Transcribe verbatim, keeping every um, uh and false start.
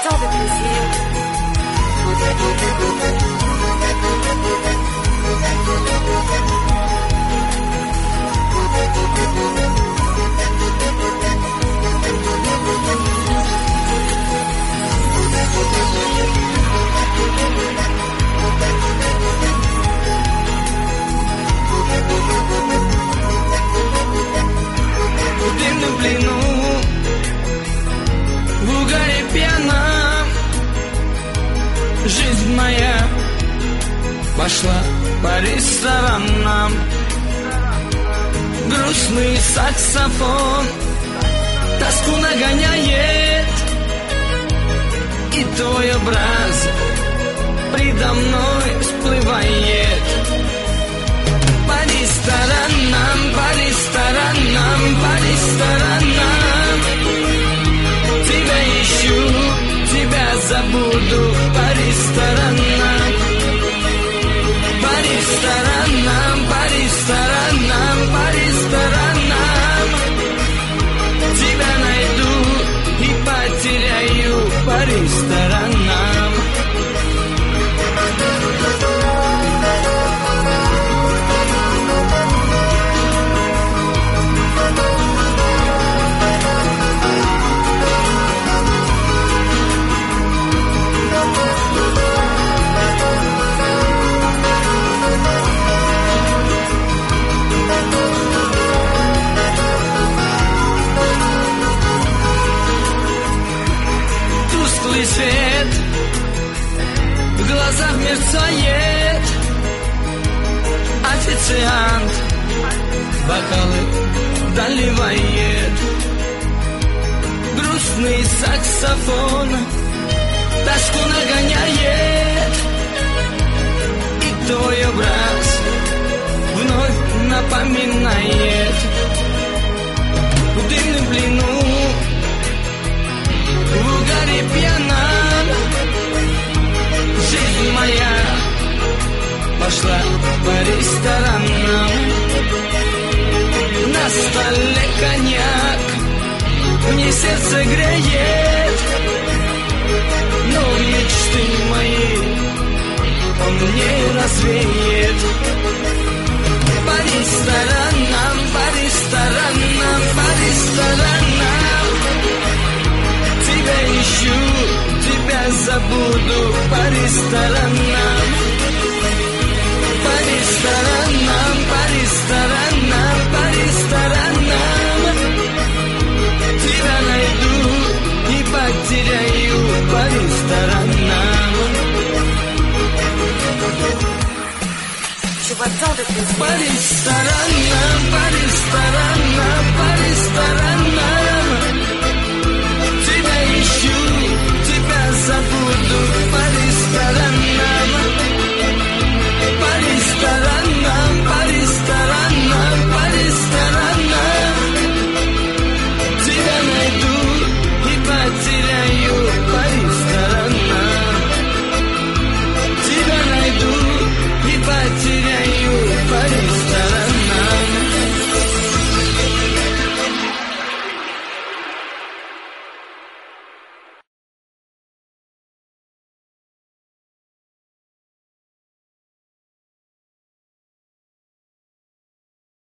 Живота до друзей. В дымном плену, в угаре пьяном, жизнь моя пошла по ресторанам. Грустный саксофон тоску нагоняет, и твой образ предо мной всплывает. По ресторанам, по ресторанам, по ресторанам тебя ищу, тебя забуду. По ресторанам, по ресторанам, по ресторанам, по ресторанам тебя найду и потеряю. По ресторанам. Тусклый свет в глазах мерцает, официант бокалы доливает. Грустный саксофон тоску нагоняет, и твой образ вновь напоминает. В дымном плену, в угаре пьяном, жизнь моя пошла по ресторанам. На столе коньяк, мне сердце греет, но мечты мои он не развеет. По ресторанам, по ресторанам, по ресторанам тебя ищу, тебя забуду. По ресторанам, по ресторанам, по ресторанам, по ресторанам тебя найду и потеряю. По ресторанам. Живота до друзей. По ресторанам, по ресторанам, по ресторанам